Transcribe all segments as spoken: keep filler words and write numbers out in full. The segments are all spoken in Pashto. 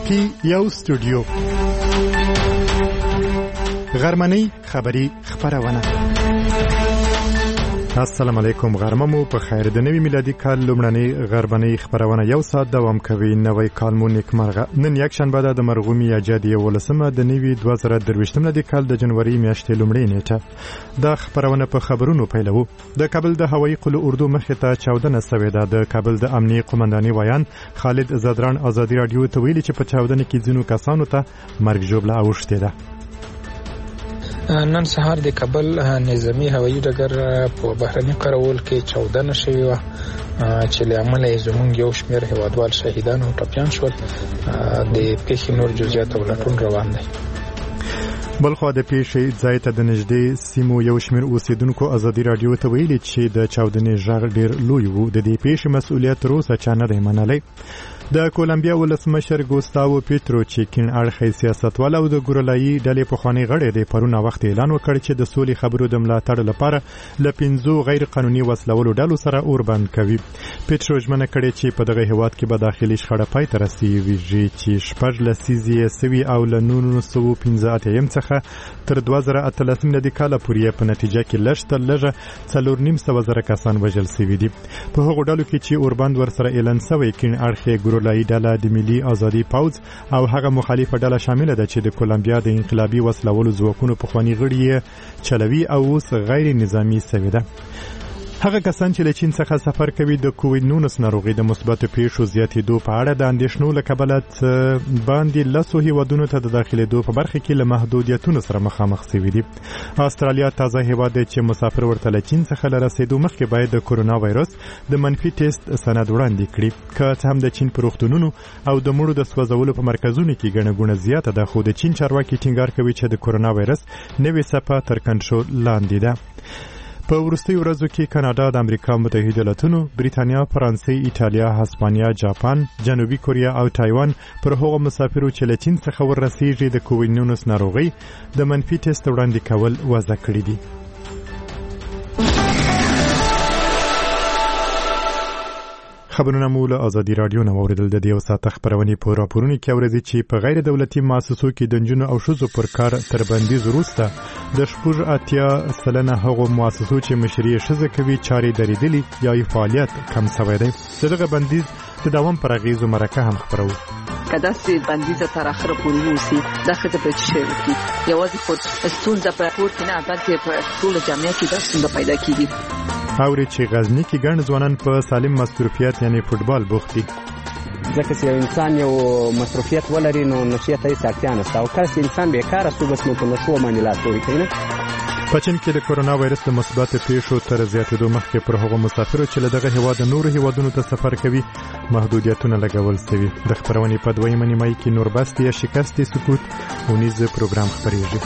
کې یو استودیو غرمنۍ خبری خبرونه. السلام علیکم، غرمه مو په خیر. د نوي میلادي کال لومړنۍ غرمنۍ خبرونه یو ساعت دوام کوي. نوی کال مو نیکمرغه. نن یک شنبه ده، د مرغومي یا جدي ولسمه د نوي دوه زره درویشتم میلادي کال د جنوري میاشتې لومړۍ نیټه. دا خبرونه په خبرونو پیلوو. د کابل د هوایي قلعه اردو مخې ته چاودنه سوې ده. د کابل د امنیه قومنداني ویان خالد زادران ازادي رادیو ته ویلي چې په چاودنه کې ځینو کسانو ته مرګ ژوبله اوښتې ده. نن سهار د کابل نظامی هوایي ډګر په بهرني قرول کې چاودنه شوې وه چې له امله یې زموږ یو شمېر هیوادوال شهیدان او ټپیان شول. د پیښې نور جزئیات او لټون روان دی. بلخوا د پیښې ځای ته د نږدې سیمو یو شمېر اوسیدونکو ازادي رادیو ته ویلي چې د چاودنې غږ ډېر لوی و. د دې پیښې مسؤلیت تر اوسه چا نه دی منلی. د کولمبیا ولسمشر ګوستاو پیټرو چې کین اړخي سیاستوال او د ګورلایي ډلې پخوانی غړی دی پرونه وخت اعلان وکړ چې د سولې خبرو د ملاتړ لپاره ل پنځو غیر قانوني وسلولو ډلو سره اور بند کوي. پیټرو ژمنه کړې چې په دغه هیواد کې به داخلي شخړه پای ته رسیږي چې شپږ لسیزې سوي او ل نولس سوه پنځه اتیا څخه تر دوه زره اتلس میلادي کال پورې په نتیجه کې لږ تر لږه څلور نیم سوه زره کسان وژل شوي دي. په هغو ډلو کې چې اور بند ورسره اعلان شوی کین اړخي ګورلایي ډله د ملي ازادي پوځ او هغه مخالفه ډله شامل ده چې د کولمبیا د انقلابي وسلولو ځواکونو پخوانی غړي چلوي او اوس غیر نظامی سوي ده. هغه کسان چې له چین څخه سفر کوي د کووید نولس ناروغي د مثبتو پیښو زیاتېدو په اړه د اندېښنو له کبله باندې لسو هیوادونو ته د داخلېدو په برخه کې له محدودیتونو سره مخامخ شوي دي. استرالیا تازه هیواد دی چې مسافر ورته له چین څخه له رسېدو مخکې باید د کورونا وایرس د منفي ټیسټ سند وړاندې کړي. که څه هم د چین په روغتونونو او د مړو د سوځولو په مرکزونو کې ګڼه ګوڼه زیاته ده، خو د چین چارواکي ټینګار کوي چې د کورونا وایرس نوې څپه تر کنټرول لاندې ده. په وروستیو ورځو کې کاناډا، د امریکا متحده ایالاتونو، بریتانیا، فرانسې، ایټالیا، هسپانیا، جاپان، جنوبي کوریا او تایوان پر هغو مسافرو چې له چین څخه ورسېږي د کووید نولس ناروغۍ د منفي ټیسټ وړاندې کول وضع کړي دي. خبرونه مو له ازادي رادیو نه اوریدل. د یو ساعت خبرونه په راپورونو کې اورئ چې په غیر دولتي مؤسسو کې د جنونو او ښځو پر کار تر بندیز وروسته د شپږ اتیا سلنه هغو مؤسسو چې مشري ښځې کوي چارې درېدلي یا یې فعالیت کم شوی دی. دغه بندیز د دوام پر اغیزو مرکه هم خبرو. کدا سي بندیز تر اخره پورې وسی دا خدای په شی وکي یوازې په ستونزه په پورت نه بلکې په ټول جامعه کې د ستونزه پیدا کیږي. اوري چې غزنی کې ګڼ ځوانان په سالم مصروفیت یعنی فوتبال بوخت دي. ځکه چې انسان یو مصروفیت ولري نو نشیت یې ساعتیا نه او کله چې انسان بیکاره شو بس نو په نشو باندې لا توي کوي. په چین کې د کورونا وایرس د مثبت پیښو تر زیاتېدو مخکې پر هغو مسافرو چې له دغه هیواد نورو هیوادونو ته سفر کوي محدودیتونه لګول شوي. د خبرونې په دویمه نیمایي کې نوربست یا شکست سکوت اونیز پروګرام خبرېږي.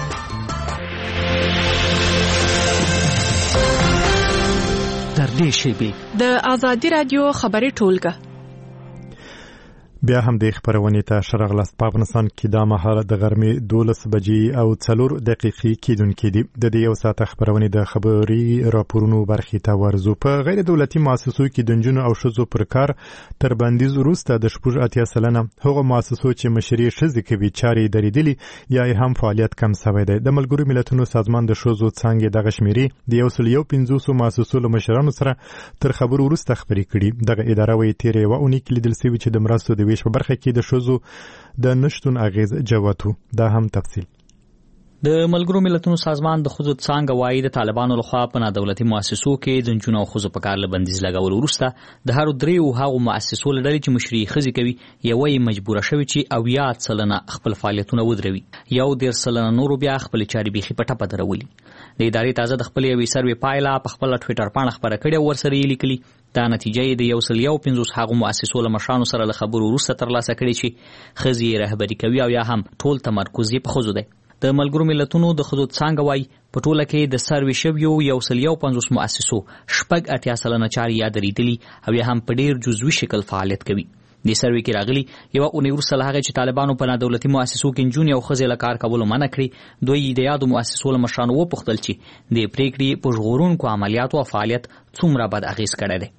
د ازادي رادیو خبري ټولګه بیا هم د خبرونې ته شرغلاست. په افغانستان کې د مهال د غرمې دولس بجې او څلور دقیقې کېدونکې دي. د دې یو ساعت خبرونې د خبري راپورونو برخې ته ورزو. په غیر دولتي مؤسسو کې د نجونو او ښځو پر کار تر بندیز وروسته د شپږ اتیا سلنه هغو مؤسسو چې مشري ښځې کوي چارې درېدلي یا یې هم فعالیت کم شوی دی. د ملګرو ملتونو سازمان د ښځو څانګې دغه شمیرې د یو سل یو پنځوسو مؤسسو له مشرانو سره تر خبرو وروسته خبرې کړي. دغه اداره وایي تېره یوه اونۍ کې لیدل شوي چې د مرستو د ویش په برخه کې د ښځو د نشتون اغیز جوتو. دا هم تفصیل. د ملګرو ملتونو سازمان د ښځو څانګه وایي د طالبانو لخوا په نادولتي مؤسسو کې د نجونو او ښځو په کار له بندیز لګولو وروسته د هرو دریو هغو مؤسسو له ډلې چې مشري ښځې کوي یوه یې مجبوره شوې چې اویا سلنه خپل فعالیتونه ودروي، یو دېرش سلنه نورو بیا خپلې چارې بیخي په ټپه درولي. د ادارې تازه د خپلې یوې سروې پایله په خپله ټویټر پاڼه خپره کړې او ورسره یې لیکلي. دا نتیجه یې د یو سل یو پنځوس هغو مؤسسو له مشرانو سره له خبرو وروسته ترلاسه کړې چې ښځې یې رهبري کوي او یا هم ټول تمرکز یې په ښځو دی. د ملګرو ملتونو د ښځو څانګه وایي په ټوله کې د سروې شویو یو سل یو پنځوس مؤسسو شپږ اتیا سلنه چارې یا درېدلي او یا هم په ډېر جزوي شکل فعالیت کوي. د سروې کې راغلي یوه اونۍ وروسته له هغې چې طالبانو په نادولتي مؤسسو کې نجونې او ښځې له کار کولو منع کړي، دوی د یادو مؤسسو له مشرانو وپوښتل چې د پرېکړې په ژغورونکو عملیاتو او فعالیت څومره بد اغېز کړی دی.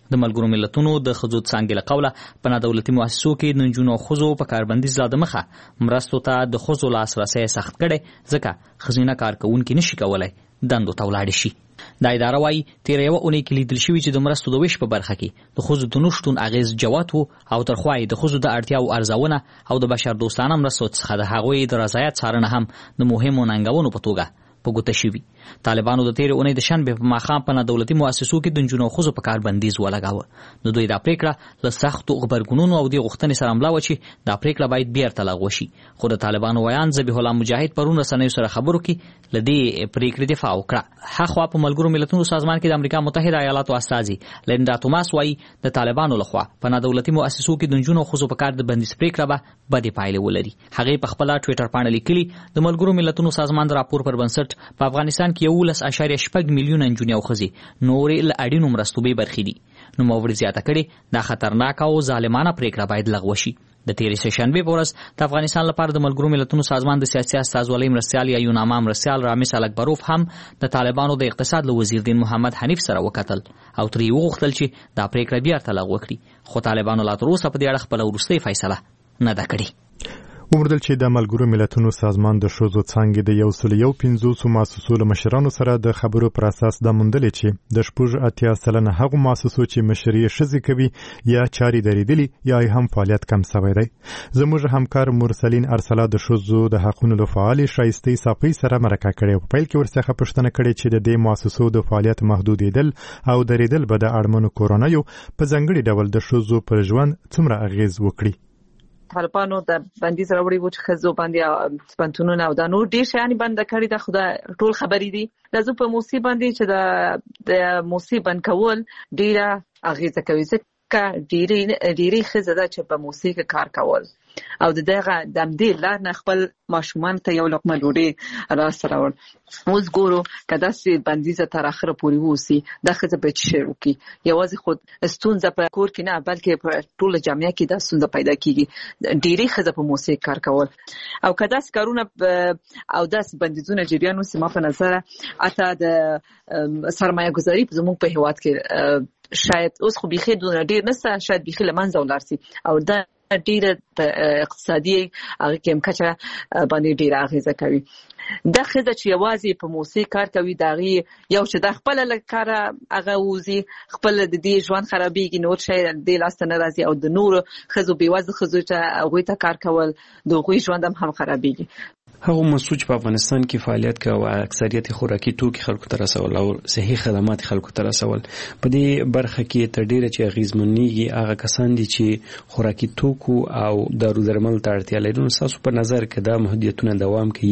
د ملګرو ملتونو د ښځو څانګې له قوله په نادولتي مؤسسو کې د نجونو او ښځو په کاربندیز لا دمخه مرستو ته د ښځو لاسرسی سخت کړی، ځکه ښځینه کارکوونکي نشي کولی دندو ته ولاړې شي. دا اداره وایي تېره یوه اونۍ کې لیدل شوي چې د مرستو د ویش په برخه کې د ښځو د نشتون اغېز جوت و او تر خوا یې د ښځو د اړتیاوو ارزونه او د بشردوستانه مرستو څخه د هغوی د رضایت څارنه هم د مهمو ننګونو په توګه په ګوته شوي. طالبانو د تېرې اونۍ د شنبې په ماښام په نادولتي مؤسسو کې د نجونو او ښځو په کار بندیز ولګاوه. د دوی دا پریکړه له سختو غبرګونونو او دې غوښتنې سره مله وه چې دا پریکړه باید بیرته لغوه شي، خو د طالبانو ویان ذبیح الله مجاهد پرون رسنیو سره خبرو کې له دې پریکړې دفاع وکړه. هاخوا په ملګرو ملتونو سازمان کې د امریکا متحده ایالاتو استازي لیندا توماس وایي د طالبانو لخوا په نادولتي مؤسسو کې د نجونو او ښځو په کار د بندیز پریکړه به بدې پایلې ولري. هغې په خپله ټویټر پاڼه لیکلي د ملګرو ملتونو سازمان د راپور پر بنسټ په افغانستان کې یولس اعشاریه شپږ میلیونه نجونې او ښځې نورې له اړینو مرستو بې برخې دي. نوموړي زیاته کړې دا خطرناکه او ظالمانه پریکړه باید لغوه شي. د تېرې سه شنبې په ورځ د افغانستان لپاره د ملګرو ملتونو سازمان د سیاسي استازولۍ مرستیال یا یوناما مرستیال رامز الکبروف هم د طالبانو د اقتصاد له وزیر دین محمد حنیف سره وکتل او ترې وغوښتل چې دا پریکړه بیرته لغوه کړي، خو طالبانو لا تر اوسه په دې اړه خپله وروستۍ فیصله نه ده کړې. وموندل چې د ملګرو ملتونو سازمان د ښځو څانګې د یو سل یو پنځوسو مؤسسو له مشرانو سره د خبرو پر اساس دا موندلې چې د شپږ اتیا سلنه هغو مؤسسو چې مشري یې ښځې کوي یا چارې درېدلي یا هم فعالیت کم سوی دی. زموږ همکار مرسلین ارسلا د ښځو د حقونو له فعالې ښایستې صافۍ سره مرکه کړې او په پیل کې ورڅخه پوښتنه کړې چې د دې مؤسسو د فعالیت محدودېدل او درېدل به د اړمنو کورنیو په ځانګړي ډول د ښځو پر ژوند څومره اغېز وکړي. طالبانو د بندیز راوړي و چې ښځو باندې پنتونونه او د نور ډېر شیان بند کړي د خدا ټول خبرې دي. د زو په موسی باندې چې د د موسی بند کول ډیره اغیزه کوي، ځکه ډېرې ډېرې ښځې ده چې په موسی کې کار کول او د دغه د همدې لار نه خپل ماشومان ته یو لقمه ډوډۍ راسره راوړ. اوس ګورو که داسې بندیزه تر اخره پورې ووسي دا ښځه به څه شی وکړي. یوازې خو ستونزه په کور کې نه بلکې په ټوله جامعه کې دا ستونزه پیدا کېږي. ډېرې ښځې په موسیقي کار کول او که داسې کارونه او داسې بندیزونه جریان وسي ما په نظره اته د سرمایه ګذاري زموږ په هیواد کې شاید اوس خو بیخي دونه ډېر نشته، شاید بیخي له منځه ولاړ سي او دا ډیره اقتصادي هغه کې امکچه باندې ډیره اغیزه کوي. دا ښځه چې یوازې په موسیقي کار کوي دا غي یو چې د خپل لکاره هغه وزي خپل د دې ژوند خرابېږي، نور شي د لاس نه راځي او د نور ښځو بیوازه ښځو ته هغه ته کار کول د غوي ژوند هم خرابېږي. هغه مسوج په افغانستان کې فعالیت کوي او اکثریت خوراکي توکي خلکو ته رسول او صحي خدمات خلکو ته رسول. په دې برخه کې تر ډیره چې اغیزمنېږي هغه کسان دي چې خوراکي توکو او دارو درمل ته اړتیا لري. نو تاسو په نظر کې دا محدودیتونه دوام کوي،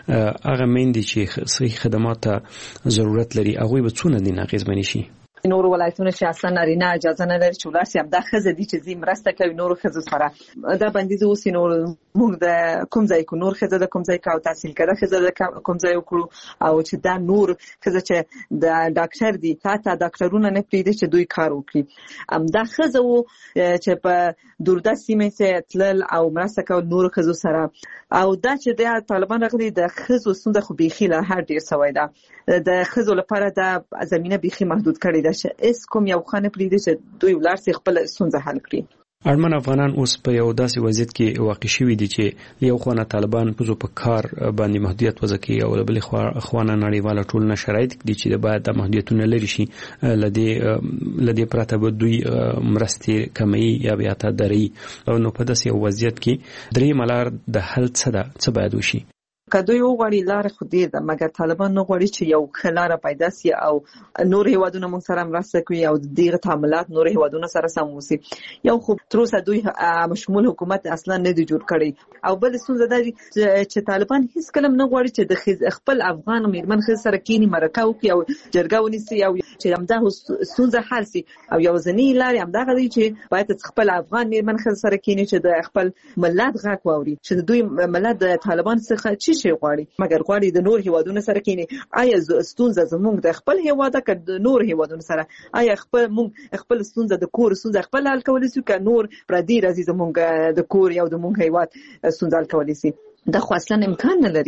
هغه مېندې چې صحي خدمات ته ضرورت لري هغه به څونه دي اغیزمنې شي؟ نور ولایتونه چې اصلا نارینه اجازه نه لري چې ولاسي هم دا ښځه دي چې زی مرسته کوي نور ښځو سره. دا بندیز اوس نور موږ د کوم ځای کو نور ښځه د کوم ځای کا تحصیل کړه ښځه د کوم ځای وکړو او چې دا نور ښځه چې د ډاکټر دي تا ته ډاکټرونه نه پریږدي چې دوی کار وکړي. ام دا ښځه وو چې په دورده سیمه ته تلل او مرسته کول نور ښځو سره او دا چې د طالبان راغلي د ښځو ستونزه خو بیخي له هر ډیر سوي ده. د ښځو لپاره د زمينه بیخي محدود کړي ده چې اس کوم یو خانه پریږدي چې دوی ولر سي خپل ستونزه حل کړي. اړمن افغانان اوس په یو داسې وضعیت کې واقع شوي دي چې یو خونه طالبان په په کار باندې محدودیت وضع کوي او بل خونه نړیواله ټولنه شرایط دي چې باید د محدودیتونه لري شي. لدی لدی پراته به دوی مرستې کمی یا بیا ته دري او نو په داسې وضعیت کې درې ملار د حل څه ده څه باید وشي؟ کدوې وغوړي لار خو دې ده مګر طالبان نه غوړي چې یو خلاره پیدا سي او نور هیوادونه موږ سره مرسته کوي او دغه تعاملات نور هیوادونه سره سم وسی. یو خو تر اوسه دوی مشمول حکومت اصلا نه دی جوړ کړی او بل څه ده چې طالبان هیڅ کلم نه غوړي چې د خپل افغان میرمن خل سره کینی مرکه وکي او جرګه ونیسي او چې همدا سوزه حل سي او یو ځنی لاري همدا غوړي چې باید خپل افغان میرمن خل سره کینی چې د خپل ملت غږ واوري چې دوی ملت د طالبان څخه چی شي غواړي مګر غواړي د نور هیوادونو سره کینی. آیا ستونزه زموږ د خپل هیواد کې د نور هیوادونو سره آیا خپل موږ خپل ستونزه د کور ستونزه خپل حل کولای شو که نور پردي راځي زموږ د کور یو د موږ هیواد ستونزه حل کولای شي؟ دا خو اصلا امکان نه لري.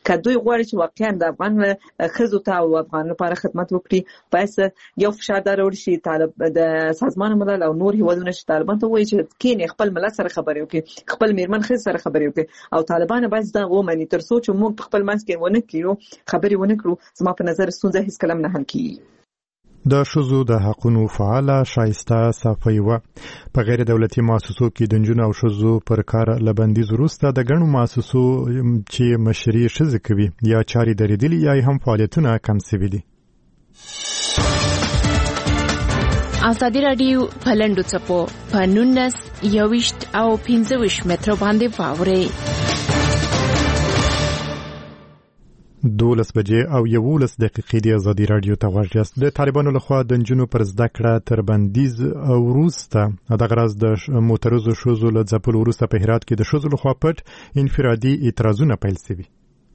کدوې غواړي چې واقعا د افغان ښځو ته او افغان لپاره خدمت وکړي پس یو فشار دراوړي شي طالب د سازمان ملل او نور هیوادونو چې طالبان ته وایي چې کین خپل ملت سره خبرې وکړي خپل میرمن ښځې سره خبرې وکړي او طالبان باید دا ومني تر څو چې موږ خپل منځ کې ونه کړو خبرې ونه کړو زما په نظر ستونزه هیڅ کله نه حل کیږي. د ښځو د حقونو فعاله شایسته صافی و په غیر دولتي مؤسسو کې د نجونو او ښځو پر کار له بندیز وروسته د ګڼو مؤسسو چې مشري ښځې کوي یا چارې درېدلي یا هم فعالیتونه کم سوي دي. ازادي راډیو په لنډو څپو په نولس یوویشت او پنځه ویشت مترو باندې واورئ. دولس بجې او یولس دقیقې د ازادي راډیو ته غوږ یاست. د طالبانو لخوا د نجونو پر زده کړه تر بندیز وروسته دغه راز د معترضو ښځو له ځپلو وروسته په هرات کې د ښځو لخوا پټ انفرادي اعتراضونه پیل شوي.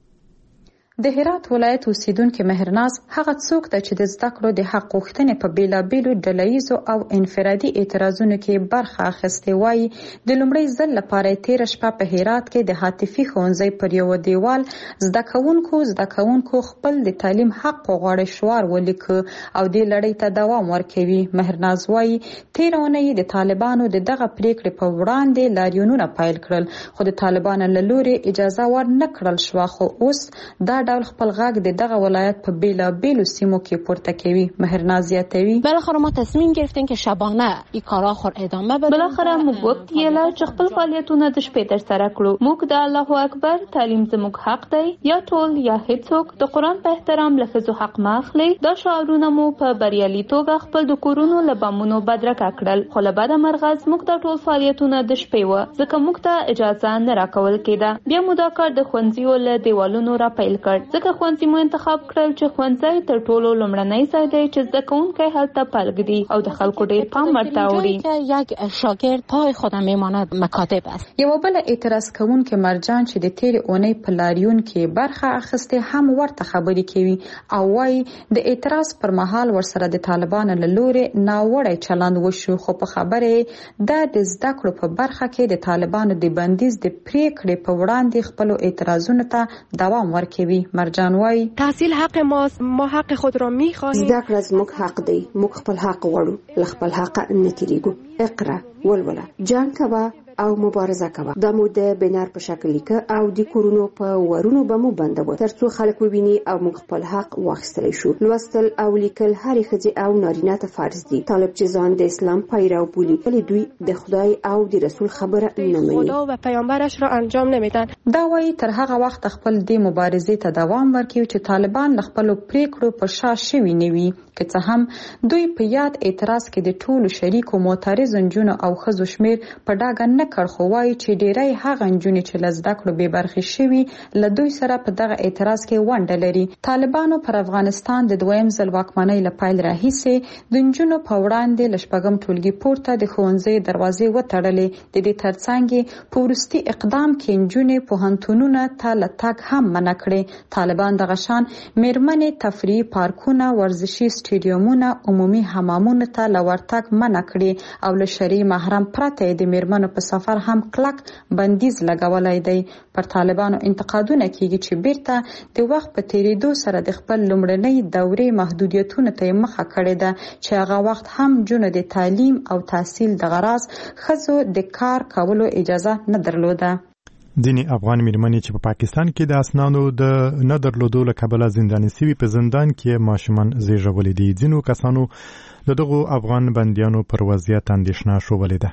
د هرات ولایت اوسیدونکو مهرناز هغه څوک ده چې د زده کړو د حق غوښتنې په بیلابیلو ډلهییزو او انفرادي اعتراضونو کې برخه اخیستې وایي د لومړي ځل لپاره تیر شپه په هرات کې د هاتفي ښوونځي پر یو دیوال زده کوونکو زده کوونکو خپل د تعلیم حق غواړي شعار ولیک او د لړۍ ته دوام ورکوي. مهرناز وایي تیر اونۍ د طالبانو د دغه پریکړې په وړاندې لاریونونه پیل کړل خو د طالبانو له لوري اجازه ور نه کړل شو خو اوس دا ډول خپل غږ د دغه ولایت په بیلابیلو سیمو کې پورته کوي. مهرناز زیاتوي بالاخره ما تصمیم گرفتیم که شبانه این کارا خور ادامه بدیم. بالاخره موږ وکړل چې خپل فعالیتونه د شپې تر سره کړو. موږ د الله اکبر تعلیم زموږ حق دی یا ټول یا هیڅوک د قرآن په احترام له ښځو حق ما اخلي. دا شعارونه مو په بریالي توګه خپل د کورونو له بمونو بدرګه کړل خو له بده مرغه موږ د ټول فعالیتونه د شپې و ځکه موږ ته اجازه نه راکول کېده. بیا مو دا کار د ښوونځیو له دیوالونو را پیل کړ ځکه ښوونځي مو انتخاب کړل چې ښوونځی تر ټولو لومړنی ځای دی چې زده کوونکی هلته پلګ دی او د خلکو ډیر پام ورته اوړي. یک شاگرد پای خودم میماند مکاتب است. یو بل اعتراض کوونکی مرجان چې د تیر اونۍ په لاریون کې برخه اخیسته هم ورته خبرې کوي او وايي د اعتراض پر مهال ورسره د طالبانو له لوري ناوړه چلند وشو خو په خبره د زده کړو په برخه کې د طالبانو د بندیز د پریکړې په وړاندې خپل اعتراضونو ته دوام ورکوي. مرجان وايي تحصیل حق ماست ما حق خود را می‌خواهیم. زده کړه زموږ حق دی موږ خپل حق غواړو ل خپل حق نه تیریږو. اقرا ولوله جنگ کوا او مبارزه کوه. د مو د بنر په شکل لیکه او د کورونو په ورونو به مو بندو ترڅو خلک وویني او موږ خپل حق واخیستلی شو. لوستل او لیکل هر ښځې او نارینه ته فرض دي. طالب چې ځان د اسلام پیرو بولي ولی دوی د خدای او د رسول خبره نه مني. خدا و پیامبرش را انجام نمیدن. دا وایي تر هغه وخت خپل د مبارزې ته دوام ورکوي چې طالبان له خپل پریکړو په شا شوي نه وي که څه هم دوی په یاد اعتراض کې د ټولو شریکو معترض نجونو او ښځو شمیر په ډاګه نه کړ خو وایي چې ډیری هغه نجونې چې له زده کړو بې برخې شوي له دوی سره په دغه اعتراض کې ونډه لري. طالبانو پر افغانستان د دویم ځل واکمنۍ له پیل راهیسې د نجونو په وړاندې له شپږم ټولګي پورته د ښوونځي دروازې وتړلې. د دې ترڅنګ په وروستي اقدام کې نجونې پوهنتونونو ته له تګ هم منع کړې. طالبان دغه شان میرمنې تفریحي پارکونه ورزشي سټیډیومونه عمومي حمامونو ته له ورتګ منع کړې او له شرعي محرم پرته د میرمنو په سفر هم کلک بندیز لګولای دی. پر طالبانو انتقادونه کیږي چې بیرته د وخت په تیریدو سره د خپل لومړنۍ دورې محدودیتونو ته مخه کړې ده چې هغه وخت هم جنو د تعلیم او تحصیل د غرض ښځو د کار کولو اجازه نه درلوده. ځینې افغان میرمنې چې په پاکستان کې د اسنادو د نه درلودو له کبله زنداني سوي په زندان کې ماشومان زیږولي دي. ځینو کسانو د دغو افغان بندیانو پر وضعیت اندېښنه شوولې ده.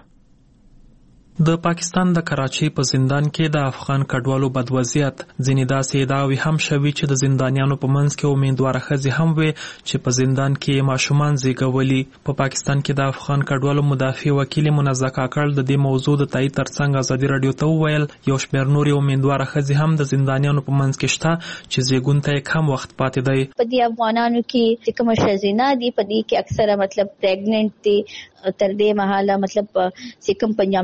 د پاکستان د کراچۍ په زندان کې د افغان کډوالو بد وضعیت. ځینې داسې ادعاوې هم شوي چې د زندانیانو په منځ کې امیدواره ښځې هم وي چې په زندان کې ماشومان زیږولي. په پا پاکستان کې د افغان کډوالو مدافع وکیل منزه کاکړ د دې موضوع د تایید ترڅنګ ازادي راډیو ته وویل یو شمېر نورې امیدواره ښځې هم د زندانیانو په منځ کې شته چې زیږون ته یې کم وخت پاتې دی. په دې افغانانو کې چې کومه ښځینه دي په دې کې اکثره مطلب پریګننټ دي تر دې مهاله مطلب چې کوم پنځم شروع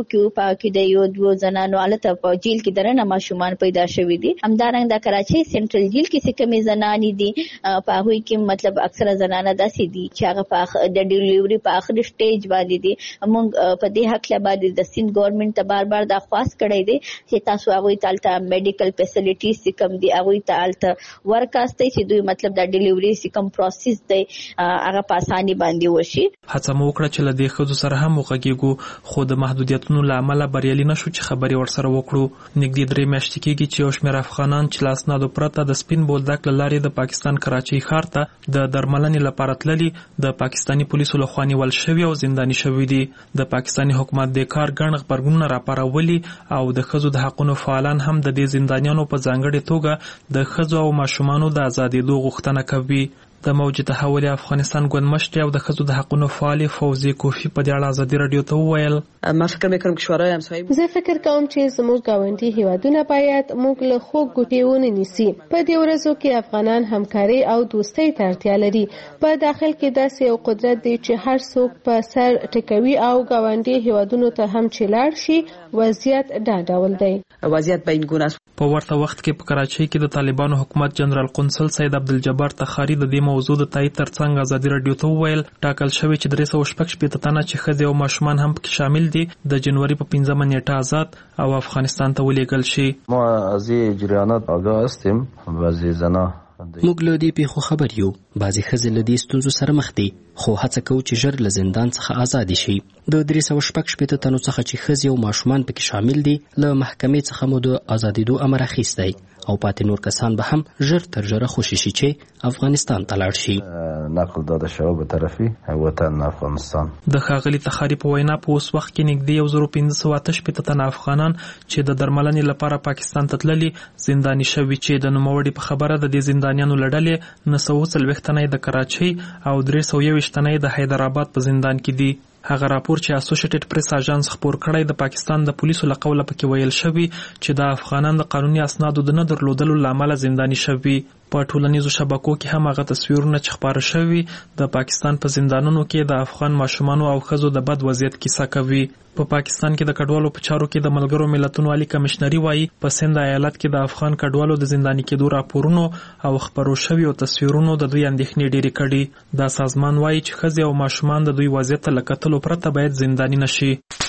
کې په کې د یو دوه زنانو الته په جیل کې درنه ماشومان پیدا شوي دي. همدارنګه د کراچۍ سنټرل جیل کې څه کمی زنانې دي په هغوی کې مطلب اکثره زنانه داسې دي چې هغه په د ډیلیوري په اخري سټیج باندې دي. موږ په دې حق له باندې د سند ګورنمنت ته بار بار درخواست کړی دی چې تاسو هغوی ته الته میډیکل فیسیلیټیز چې کوم دي هغوی ته الته ورکاستئ چې دوی مطلب د ډیلیوري چې کوم پروسس دی هغه په اساني باندې وشي. هڅه مو وکړه چې له دې ښځو سره هم وغږیږو خو د محدودیتونو له امله بریالي نشو چې خبرې ورسره وکړو. نږدې درې میاشتې کېږي چې یو شمېر افغانان چې له اسنادو پرته د سپین بولدک له لارې د پاکستان کراچۍ ښار ته د درملنې لپاره تللي د پاکستاني پولیسو لخوا نیول شوي او زنداني شوي دي. د پاکستاني حکومت د کار ګڼ غبرګونونه راپارولي او د ښځو د حقونو فعالان هم د دې زندانیانو په ځانګړې توګه د ښځو او ماشومانو د ازادېدو غوښتنه کوي. د موج تحول افغانستان ګوندمشر او د ښځو د حقونو فعال فوزي کوفی په دې اړه ازادي رادیو ته وویل ما فکر میکنم که شورای همسایه زه فکر کوم چې زموږ ګاونډي هیوادونه باید موږ له خوږ ګوتې ونیسي. په دې ورځو کې افغانان همکاري او دوستۍ ته اړتیا لري. په داخل کې داسې یو قدرت دی چې هر څوک په سر ټکوي او ګاونډي هیوادونو ته هم چې لاړ شي وضعیت دا ډول دی. وضعیت به این گونه است. په ورته وخت کې په کراچۍ کې د طالبانو حکومت جنرال قونسل سید عبدالجبار تخاری د دې موضوع د تایید ترڅنګ ازادي رادیو ته وویل ټاکل شوی چې درې سوه شپږ شپېته تنه چې ښځې او ماشومان هم پکې شامل دي د جنوري په پنځمه نیټه آزاد او افغانستان ته ولېږل شي. ما از این جریانات آگاه هستیم. بعضی زنها موږ له دې پیښو خبر یو. بعضې ښځې له دې ستونزو سره مخ دي خو هڅه کوو چې ژر له زندان څخه آزادې شي. د درې سوه شپږ شپېته تنو څخه چې ښځې او ماشومان پکې شامل دي له محکمې څخه مو د آزادېدو امر اخیستی او پاتې نور کسان به هم ژر تر ژره خوشي شي چې افغانستان ته لاړ شي. نقل داده شوی به طرفي وطن افغانستان. د ښاغلي تخاري په وینا په اوس وخت کې نږدې یو زرو پنځه سوه اته شپېته تنه افغانان چې د درملنې لپاره پاکستان ته تللي زنداني شوي چې د نوموړي په خبره د دې زندانیانو له ډلې نهه سوه څلوېښت تنه د کراچۍ او درې سوه یوویشت تنه د حیدرآباد په زندان کې دي. هغه راپور چې اسوسییټډ پریس اژانس خپور کړی د پاکستان د پولیسو له قوله پکې ویل شوي چې د افغانان د قانوني اسنادو د نه درلودلو له امله زنداني شوي. په ټولنیزو شبکو کې هم هغه تصویرونه چې خپاره شوي د پاکستان په زندانونو کې د افغان ماشومانو او ښځو د بد وضعیت کیسه کوي. په پاکستان کې د کډوالو په چارو کې د ملګرو ملتونو عالی کمشنري وایي په سند ایالت کې د افغان کډوالو د زنداني کېدو راپورونو او خپرو شویو تصویرونو د دوی اندېښنې ډېرې کړي. دا سازمان وایي چې ښځې او ماشومان د دوی وضعیت ته له کتلو پرته باید زنداني نشي.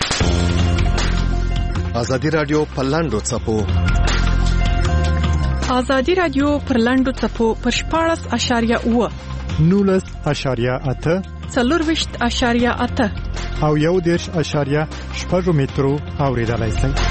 ازادي رادیو په لاندو څپو ازادي رادیو پر لاندو څپو پر شپاړس اشاریه اوه نولس اشاریه اته څلورویشت اشاریه اته او یو دېرش اشاریه شپږ مترو اورېدلای شئ.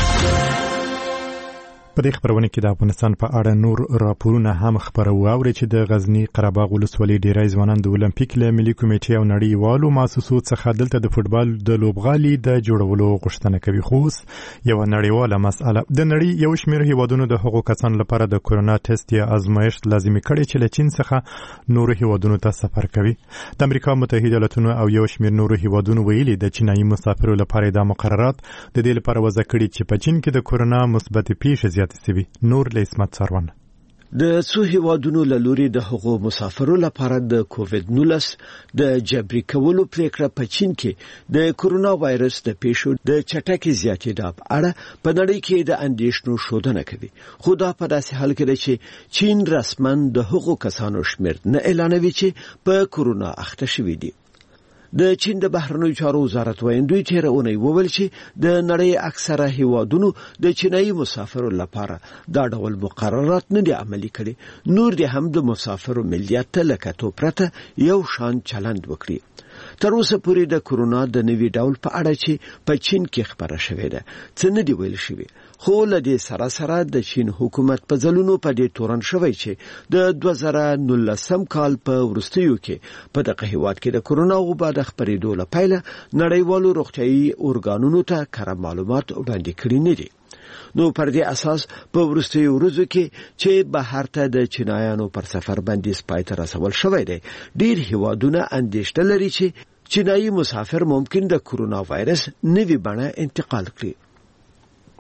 په دې خبرونه کې د افغانستان په اړه نور راپورونه هم خبرو اوري چې د غزنی قره باغ ولسوالۍ ډیری ځوانان د اولمپیک له ملي کمیټې او نړیوالو مؤسسو څخه دلته د فوټبال د لوبغالي د جوړولو غوښتنه کوي. خو یو نړیواله مسأله د نړۍ یو شمېر هیوادونو د هغو کسانو لپاره د کورونا ټیسټ یا ازمایښت لازمي کړی چې له چین څخه نورو هیوادونو ته سفر کوي. د امریکا متحده ایالاتونو او یو شمېر نورو هیوادونو ویلي د چینایي مسافرو لپاره د مقررات د دې لپاره وضع کړي چې په چین کې د کورونا مثبت پیښې زیاتې سوي. نور له اسمت سروان د څو هیوادونو له لوري د هغو مسافرو لپاره د کووید نولس د جبري کولو پریکړه په چین کې د کورونا وایرس د پیښو د چټکې زیاتېدو په اړه په نړۍ کې د اندېښنو ښودنه کوي. خو دا په داسې حال کې ده چې چین رسماً د هغو کسانو شمېر نه اعلانوي چې په کورونا اخته شوي دي. د چین د بهرنیو چارو وزارت وایي تېره اونۍ وویل چې د نړۍ اکثره هیوادونو د چینایي مسافرو لپاره دا ډول مقررات نه دي عملي کړي. نور دې هم د مسافرو ملیت ته له کتو پرته یو شان چلند وکړي. تر اوسه پورې د کورونا د نوي ډول په اړه چې په چین کې خبره شوې ده څه نه دي ویل شوي. خو له دې سره سره د چین حکومت په ځلونو په دې تورن شوی چې د دوه زره نولسم کال په وروستیو کې په دغه هیواد کې د کورونا وبا د خپرېدو له پیله نړیوالو روغتیايي ارګانونو ته کره معلومات وړاندې کړي نه دي. نو پر دې اساس په وروستیو ورځو کې چې بهر ته د چینایانو پر سفر بندیز پای ته رسول شوی دی ډیر هیوادونه اندېښنه لري چې چینایي مسافر ممکن د کورونا وایرس نوي بڼه انتقال کړي.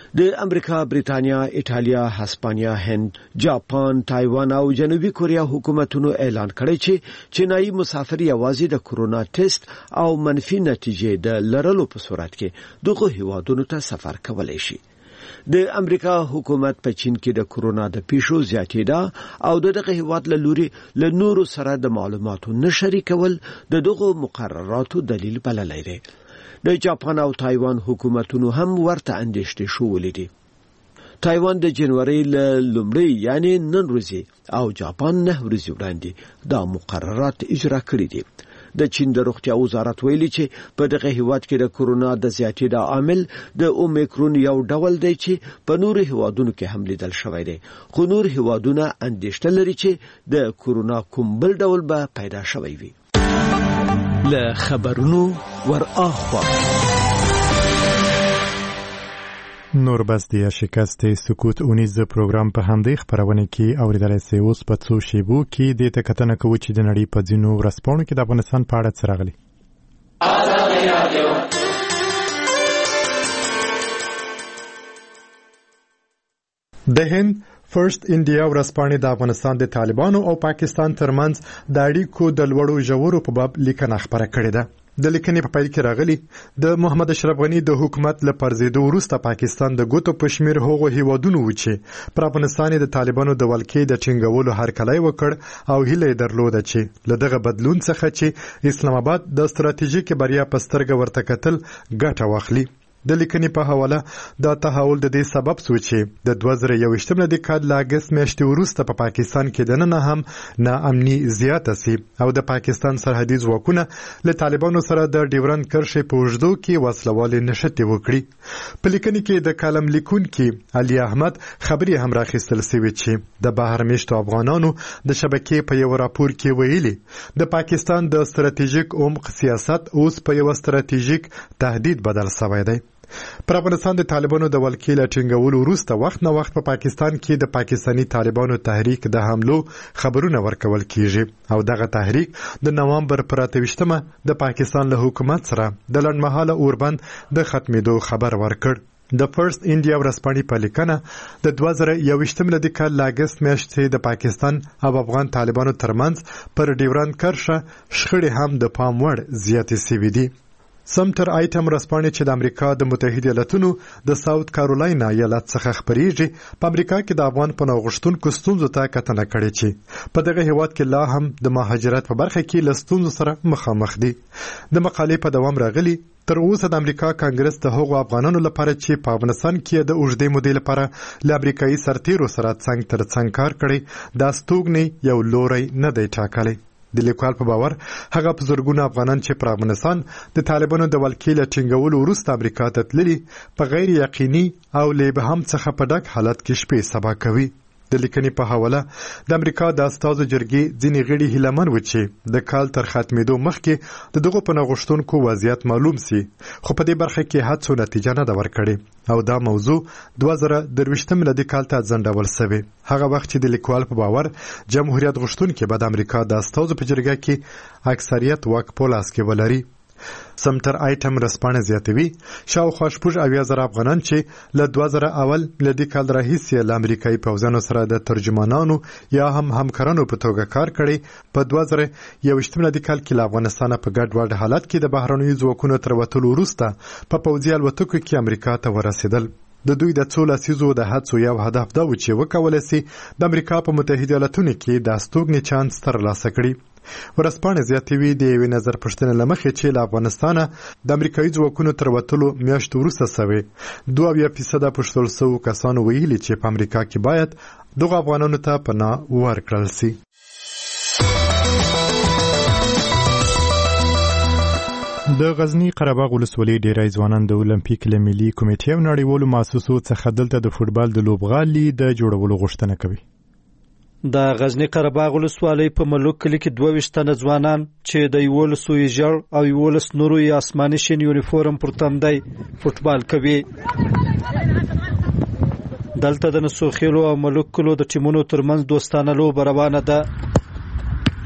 د امریکا، بریتانیا، ایټالیا، هسپانیا، هند، جاپان، تایوان او جنوبي کوریا حکومتونو اعلان کړی چې چینایي مسافر یوازې د کورونا ټیسټ او منفي نتیجې د لرلو په صورت کې دغه هیوادونو ته سفر کولی شي. د امریکا حکومت په چین کې د کورونا د پیښو زیاتېدا او دغه هیواد له لوري له نورو سره د معلوماتو نشری کول د دغه مقرراتو دلیل بللی دی. د جاپان او تایوان حکومتونو هم ورته اندېښنې شولې دي. تایوان د جنوري له لومړۍ یعنی نن ورځې او جاپان نه ورځې وړاندې دا مقررات اجرا کړي دي. د چین د روغتیا وزارت ویلي چې په دغه هیواد کې د کورونا د زیاتېدا عامل د اومیکرون یو ډول دی چې په نورو هیوادونو کې هم لیدل شوی دی، خو نور هیوادونه اندېښنه لري چې د کورونا کوم بل ډول به پیدا شوی وي. له خبرونو ور اخوا نور بس دی شکست سکوت اونیز پروګرام په همدې خبرونه کې اوریدلای سي. اوس په څو شیبو کې د تکتنه کوي چې د نړۍ په ځینو ورځپاڼو کې د افغانستان په اړه څه راغلي. د هند فرست انډیا ورځپاڼې د افغانستان د طالبانو او پاکستان ترمنځ د اړیکو د لوړو ژورو په باب لیکنه خبره کړې ده. د لیکنې په پیل کې راغلي د محمد اشرف غنی د حکومت له پرځېدو وروسته پاکستان د ګوتو په شمیر هغو هیوادونو و چې پر افغانستان د طالبانو د ولکې د ټینګولو هرکلی وکړ او هیله یې درلوده چې له دغه بدلون څخه چې اسلام آباد د ستراتیژیک بریا په سترګه ورته کتل ګټه واخلي. د لیکنې په حواله دا تحول د دې سبب شو چې د دوه زره یوویشتم د کال له اګست میاشتې وروسته په پاکستان کې دننه هم ناامني زیاته سي او د پاکستان سرحدي ځواکونه له طالبانو سره د ډیورند کرښې په اوږدو کې وسلوالې نښتې وکړي. په لیکنې کې د کالم لیکونکي علي احمد خبرې هم راخیستل سوي چې د بهر میشتو افغانانو د شبکې په یو راپور کې ویلي د پاکستان د ستراتیژیک عمق سیاست اوس په یو ستراتیژیک تهدید بدل شوی دی. پر افغانستان د طالبانو د ولکې له ټینګولو وروسته وخت نه وخت په پاکستان کې د پاکستانی طالبانو تحریک د حملو خبرونه ورکول کیږي او دغه تحریک د نوامبر پر اته ویشتمه د پاکستان له حکومت سره د لنډمهاله اوربند د ختمېدو خبر ورکړ. د فرست انډیا ورځپاڼې په لیکنه د دوه زره یوویشتم د کال له اګست میاشتې د پاکستان او افغان طالبانو ترمنځ پر ډیورند کرښه شخړې هم د پام وړ زیاتې سوي دي. سمټر آیټم ورځپاڼې چې د امریکا د متحده ایالاتونو د ساوث کارولاینا ایالت څخه خبرېږي په امریکا کې د افغان پناه غوښتونکو ستونزو ته کتنه کړې چې په دغه هیواد کې لا هم د مهاجرت په برخه کې له ستونزو سره مخامخ دي. د مقالې په دوام راغلي تر اوسه د امریکا کانګرس د هغو افغانانو لپاره چې په افغانستان کې د اوږدې مودې لپاره له امریکایي سرتیرو سره څنګ تر څنګ کار کړی دا ستوګنې یو لوری نه دی ټاکلی. د لیکوال په باور هغه په زرګونه افغانان چې پر افغانستان د طالبانو د ولکې له ټینګولو وروسته امریکا ته تللي په غیر یقیني او له ابهام څخه په ډک حالت کې شپې سبا کوي. د لیکنې په حواله د امریکا د استازو جرګې ځینې غړي هیلهمن و چې د کال تر ختمېدو مخکې د دغو پناه غوښتونکو وضعیت معلوم سي، خو په دې برخه کې هڅو نتیجه نه ده ورکړې او دا موضوع دوه زره درویشتم میلادي کال ته ځنډول سوې. هغه وخت چې د لیکوال په باور جمهوریت غوښتونکي به د امریکا د استازو په جرګه کې اکثریت واک په لاس کې ولري. سمټر آیټم رسپانه زیاتوي شاوخوا شپږ اویا زره افغانان چې له دوه زره اول میلادي کال راهیسې له امریکایي پوځیانو سره د ترجمانانو یا هم همکارانو په توګه کار کړی په دوه زره یوویشتم میلادي کال کې له افغانستانه په ګډوډ حالت کې د بهرنیو ځواکونو تر وتلو وروسته په پوځي الوتکو کې امریکا ته ورسېدل. د دوی د څو لسیزو د هڅو یو هدف دا و چې وکولی سي د امریکا په متحده ایالتونو کې د استوګنې چانس ترلاسه کړي. ورځپاڼې زیاتوي د یوې نظر پوښتنې له مخې چې له افغانستانه د امریکایي ځواکونو تر وتلو میاشتو وروسته سوې دوه اویا فیصده پوښتل سوو کسانو ویلي چې په امریکا کې باید دغو افغانانو ته پناه ورکړل سي. د غزنی قره باغ ولسوالۍ ډیری ځوانان د اولمپیک له ملي کمیټې او نړیوالو مؤسسو څخه دلته د فوټبال د لوبغالي د جوړولو غوښتنه کوي. د غزنی قره باغ ولسوالۍ په ملوک کلي کې دوه ویشت تنه ځوانان چې د یولسو یې ژړ او یولس نورو یې اسماني شین یونیفورم پر تندی فوټبال کوي. دلته د نسوخیلو او ملوک کلو د ټیمونو ترمنځ دوستانه لوبه روانه ده.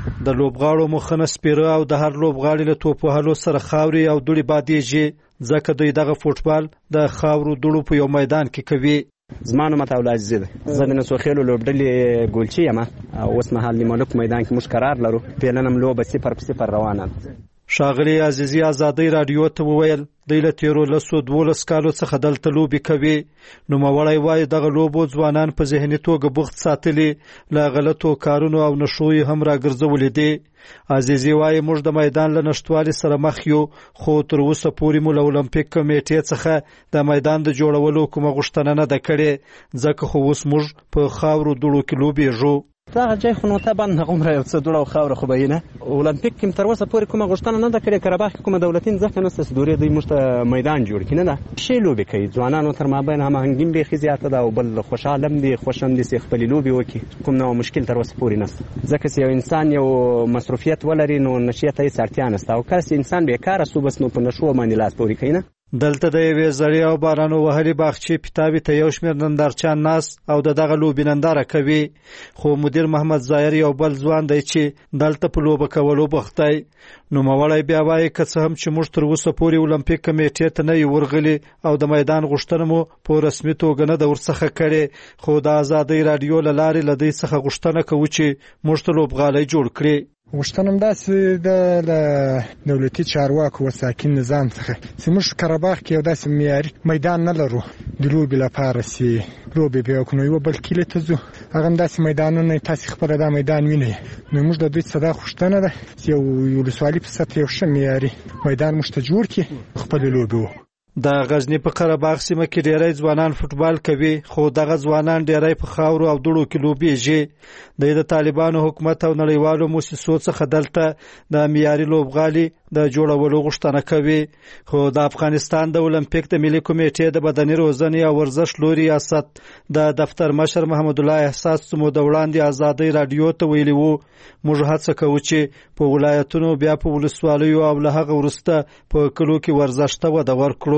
د لوبغاړو مخنه سپیره او د هر لوبغاړي له توپ وهلو سره خاوري او دوړي بادیږي ځکه دوی دغه فوټبال د خاورو دوړو په یو میدان کې کوي. زما نوم عطا الله عزیز ده، زه د نسوخیلو لوبډلې ګولچي یم او اوس مهال د ملک میدان کې موږ قرار لرو. پېلنه م لوبه صفر په صفر روانه ده. ښاغلي عزیزي ازادۍ راډیو ته وویل دوی له تیرو لسو دولس کالو څخه دلته لوبې کوي. نوموړی وایي دغه لوبو ځوانان په ذهني توګه بوخت ساتلي، له غلطو کارونو او نشو یې هم راګرځولي دي. عزیزي وایي موږ د میدان له نشتوالي سره مخ یو، خو تر اوسه پورې مو له اولمپیک کمیټې څخه د میدان د جوړولو کومه غوښتنه نه ده کړې، ځکه خو اوس موږ په خاورو دوړو کې لوبېږو. دغه ځای خو نو طبعا هغومره یو څه دوړه او خاوره خو به یې نه. اولمپیک کې تر اوسه پورې کومه غوښتنه نه ده کړې، قرهباغ کې کومه دولتي ځمکه نشته چې دورې دوی موږ ته میدان جوړ کړي، نه ده. ښې لوبې کوي، ځوانانو تر مابین هماهنګي هم بیخي زیاته ده او بل خوشحاله هم دي، خوښ هم دي چې خپلې لوبې وکړي. کوم نوع مشکل تر اوسه پورې نشته، ځکه چې یو انسان یو مصروفیت ولري نو نشې ته هېڅ اړتیا نشته، او کله چې انسان بیکاره سو بس نو په نشو باندې لاس پورې کوي. نه دلته د یوې زړې او بارانو وهلې باغچې پیتاوي ته یو شمېر نندارچیان ناست او د دغه لوبې ننداره کوي، خو مدیر محمد ظاهر یو بل ځوان دی چې دلته په لوبه کولو بوخت دی. نوموړی بیا وایي که څه هم چې موږ تر اوسه پورې اولمپیک کمیټې ته نه یو ورغلي او د میدان غوښتنه مو په رسمي توګه نه ده ورڅخه کړې، خو د ازادۍ راډیو له لارې له دوی څخه غوښتنه کوو چې موږ ته لوبغالی جوړ کړي. غوښتنه همداسې ده له دولتي چارواکو و ساکن نظام څخه چې موږ قرهباغ کې یو داسې معیاري میدان نه لرو د لوبې لپاره چې لوبې بیا وکړو. یوه بل کلي ته ځو، هغه همداسې میدانونه تاسې خپله دا میدان وینئ. نو موږ د دوی څخه دا غوښتنه ده چې یو ولسوالي په سطح یو ښه معیاري میدان موږ ته جوړ کړي، خپلې لوبې وکړو. د غزنی په قرهباغ سیمه کې ډیری ځوانان فوټبال کوي، خو دغه ځوانان ډیری په خاورو او دوړو کې لوبېږي. د د طالبانو حکومت او نړیوالو موسسو څخه دلته د معیاري لوبغالي د جوړولو غوښتنه کوي، خو د افغانستان د اولمپیک د ملي کمیټې د بدني روزنې او ورزش لوی ریاست د دفتر مشر محمد الله احساس څو د وړاندې ازادۍ راډیو ته ویلي وو موږ هڅه کوو چې په ولایتونو بیا په ولسوالیو او له هغه وروسته په کلو کې ورزش ته وده ورکړو.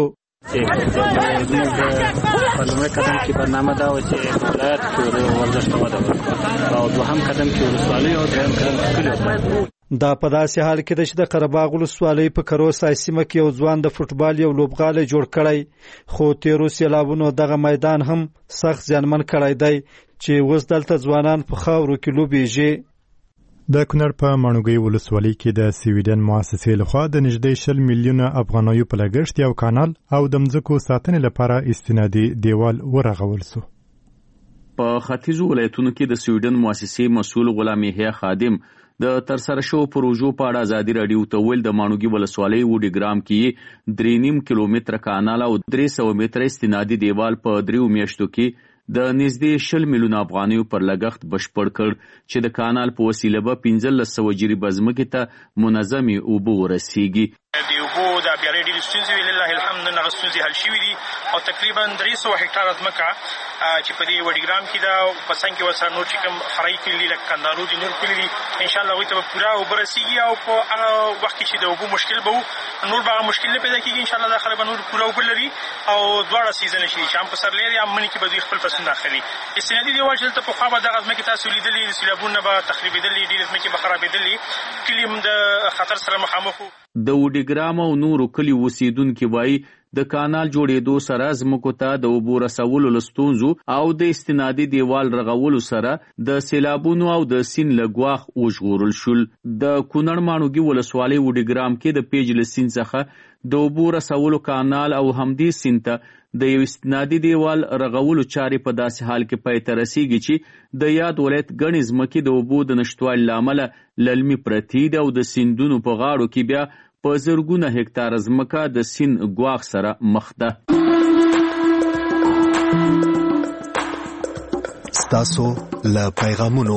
په لومړي قدم کې برنامه دا وه چې په ولایت کې ورزش ته وده ورکړو، او دوهم قدم کې ولسوالیو او درېیم قدم کې کلیو. دا په داسې حال کې ده چې د قرهباغ ولسوالۍ په کروسای سیمه کې یو ځوان د فوټبال یو لوبغالی جوړ کړی، خو تیرو سیلابونو دغه میدان هم سخت زیانمن کړی دی چې اوس دلته ځوانان په خاورو کې لوبېږي. د کونړ په ماڼوګۍ ولسوالۍ کې د سویډن مؤسسې لخوا د نږدې شل میلیونه افغانیو په لګښت یو کانال او د مځکو ساتنې لپاره استنادي دیوال ورغول سو. په ختیځو ولایتونو کې د سویډن مؤسسې مسؤل غلام یحیی خادم د ترسره شوو پروژو په اړه ازادي راډیو ته ویل د ماڼوګۍ ولسوالۍ وډي ګرام کې درې نیم کیلومتره کانال او درې سوه متره استنادي دیوال په دریو میاشتو کې د نږدې شل میلیونه افغانیو پر لګښت بشپړ کړ چې د کانال په وسیله به پنځلس سوه جریبه ځمکې ته منظمې اوبه ورسیږي. د اوبو د بیارې ډېرې ستونزې وې، لله الحمد هغه ستونزې حل شوي دي او تقریبا درې سوه هکټاره ځمکه چې په دې وډي ګرام کې ده، په څنګ کې ورسره نور چې کوم فرعي کلي دي لکه کندهارو دي، نور کلي دي، انشاءالله هغوی ته به پوره اوبه رسېږي او په هغه وخت کې چې د اوبو مشکل به و نور به هغه مشکل نه پیدا کېږي. انشاءالله دا خلک به نور پوره اوبه لري او دواړه سیزنه چې دي چې هم پسرلی دی هم مني کې به دوی خپل فصلونه اخلي. استنادي دیوال چې دلته پخوا به دغه ځمکې تاسو لیدلې د سیلابونو به تخریبېدلې، ډېرې ځمکې به خرابېدلې، کلي هم د خطر سره مخامخ وو. د وډي ګرام او نورو کلیو اوسیدونکي وایي د کانال جوړېدو سره ځمکو ته د اوبو رسولو له ستونزو او د استنادي دیوال رغولو سره د سیلابونو او د سیند له ګواښ وژغورل شول. د کونړ ماڼوګي ولسوالۍ وډي ګرام کې د پیج له سیند څخه د اوبو رسولو کانال او همدې سیند ته د یو استنادي دیوال رغولو چارې په داسې حال کې پای ته رسیږي چې د یاد ولایت ګڼې ځمکې د اوبو د نشتوالي له امله للمي پرتې دي او د سیندونو په غاړو کې بیا په زرګونه هکتاره ځمکه د سیند ګواښ سره مخ ده. ستاسو له پیغامونو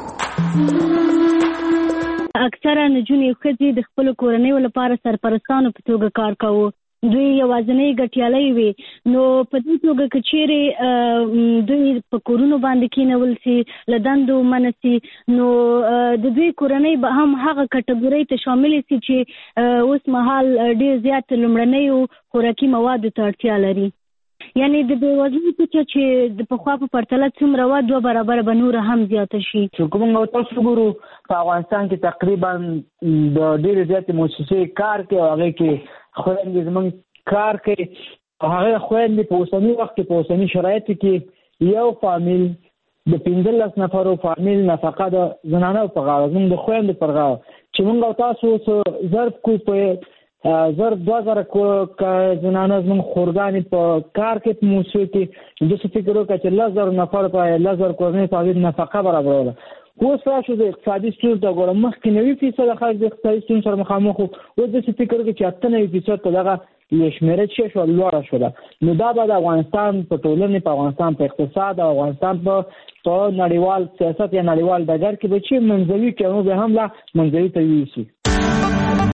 اکثره نجونې ښځې د خپلو کورنیو لپاره سرپرستانو په توګه کار کوو. دوی یوازینۍ ګټیالۍ وي، نو په دې توګه که چیرې دوی په کورونو باندې کېنول سي، له دندو منع سي، نو د دوی کورنۍ به هم هغه کټګورۍ ته شاملې سي چې اوس مهال ډېر زیات لومړنیو خوراکي موادو ته اړتیا لري. یعنی د بېوزلۍ کچه چې د پخوا په پرتله څومره وه دوه برابره به نوره هم زیاته شي. چې کومه تاسو ګورو په افغانستان کې تقریبا د ډېرې زیاتې مؤسسې کار کوي او هغې کې خویندې زموږ کار کوي او هغې خویندې په اوسني وخت کې په اوسني شرایطو کې یو فامیل د پنځلس نفرو فامیل نفقه د زنانو په غاړه زموږ د خویندو پر غاړه چې موږ او تاسو اوس ضرب کوو په زر دوه زره زنانه زموږ خورګانې په کار کې په موسسو کې داسې فکر وکړه چې لس زره نفر په لس زره کورنۍ په هغې نفقه برابروله. اوس راشو د اقتصادي ستونزو ته ګورم مخکې نوي فیصده خلک د اقتصادي ستونزو سره مخامخ وو اوس داسې فکر وکړي چې اته نوي فیصد په دغه یې شمېره چې شوه لوړه شوله. نو دا به د افغانستان په ټولنې په افغانستان په اقتصاد او افغانستان په په نړیوال سیاست یا نړیوال ډګر کې به چې منځوي کمو به هم لا منځوي ته یوسي.